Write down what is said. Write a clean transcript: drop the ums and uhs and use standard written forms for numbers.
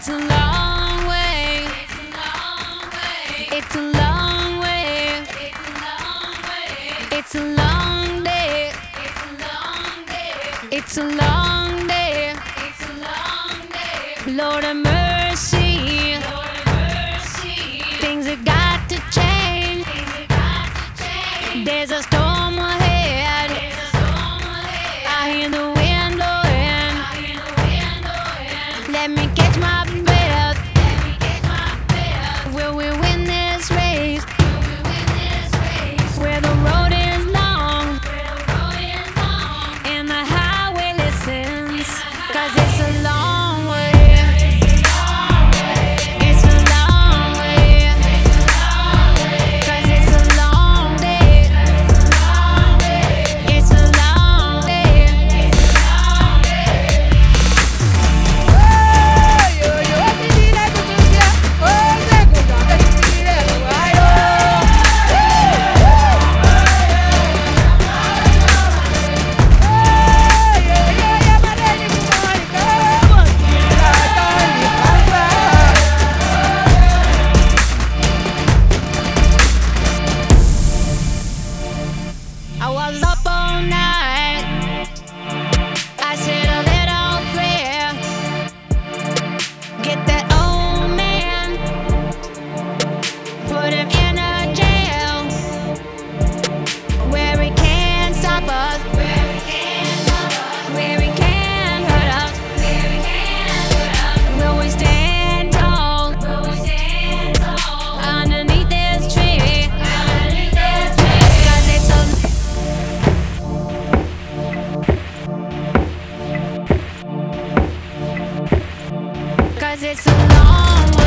It's a long way. It's a long way. It's a long day. It's a long day. Lord of mercy. Things have got to change. There's a storm ahead. I hear the wind blowing. Let me catch my breath. Will we win this race? Where the road is long and the highway listens. 'Cause it's a long way. It's a long way. 'Cause it's a long day. It's a long day. I was up all night. I said a little prayer. Get that old man, put him in a jail where he can't stop us, where he can't hurt us. Will we stand tall underneath this tree? 'Cause it's a Cause it's a long way.